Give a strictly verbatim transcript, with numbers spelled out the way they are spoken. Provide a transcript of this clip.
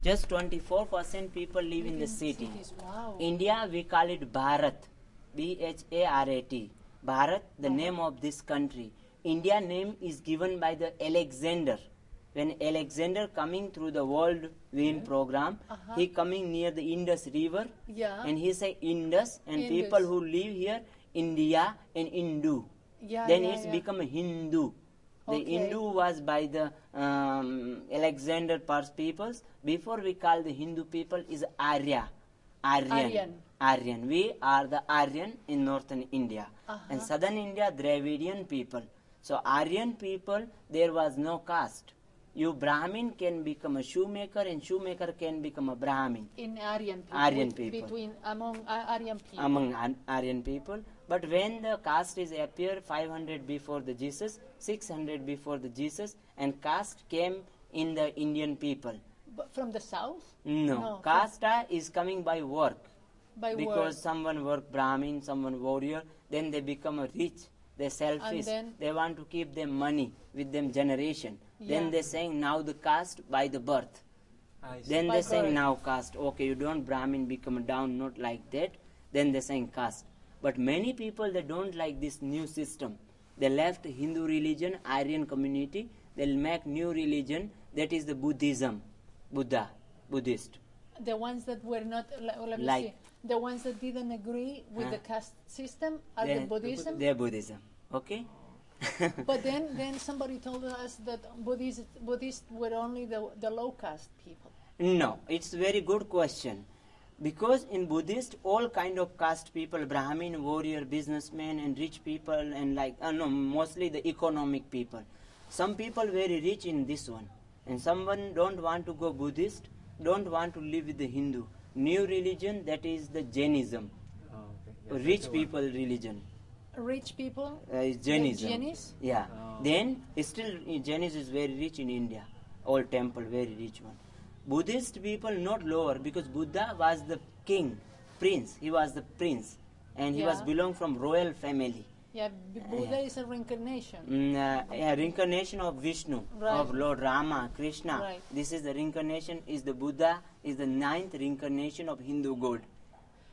Just twenty-four percent people live in the city. Cities. Wow. India, we call it Bharat, B H A R A T. Bharat, the Uh-huh. name of this country. India name is given by the Alexander. When Alexander coming through the world wind program, Uh-huh. he coming near the Indus river, Yeah. and he say Indus, and Indus. people who live here, India and Hindu. Yeah, then yeah, it's yeah. become a Hindu. The Okay. Hindu was by the um, Alexander Pars peoples. Before we call the Hindu people is Arya. Aryan. Aryan. Aryan. We are the Aryan in northern India. Uh-huh. And southern India, Dravidian people. So Aryan people, there was no caste. You Brahmin can become a shoemaker, and shoemaker can become a Brahmin In Aryan people. Aryan people. Between among uh, Aryan people. among Ar- Aryan people. But when the caste is appear five hundred before the Jesus, six hundred before the Jesus, and caste came in the Indian people. But from the south? No, No, caste is coming by work. By because word. someone work Brahmin, someone warrior, then they become a rich. They selfish. then- They want to keep them money with them generation. Then Yeah. they saying now the caste by the birth. I see. Then By they saying birth. now caste. Okay, you don't Brahmin become down, not like that. Then they saying caste. But many people they don't like this new system. They left Hindu religion, Aryan community. They'll make new religion that is the Buddhism, Buddha, Buddhist. The ones that were not, le- let me Like- see, the ones that didn't agree with Huh? the caste system are the They- Buddhism. They're Buddhism. Okay. But then, then somebody told us that Buddhist, Buddhists were only the, the low caste people. No, it's a very good question. Because in Buddhist, all kind of caste people, Brahmin, warrior, businessmen, and rich people, and like, uh, no, mostly the economic people. Some people very rich in this one. And someone don't want to go Buddhist, don't want to live with the Hindu. New religion, that is the Jainism. Oh, okay. Yeah, that's Rich the one. people religion. Rich people, Uh, is Jainism. Jainis? Yeah. Oh. Then still uh, Jainism is very rich in India. All temple very rich one. Buddhist people not lower because Buddha was the king, prince. He was the prince, and he was Yeah. belong from royal family. yeah, B- Buddha is a reincarnation. Mm, uh, yeah, reincarnation of Vishnu, Right. of Lord Rama, Krishna. Right. This is the reincarnation. Is the Buddha is the ninth reincarnation of Hindu god.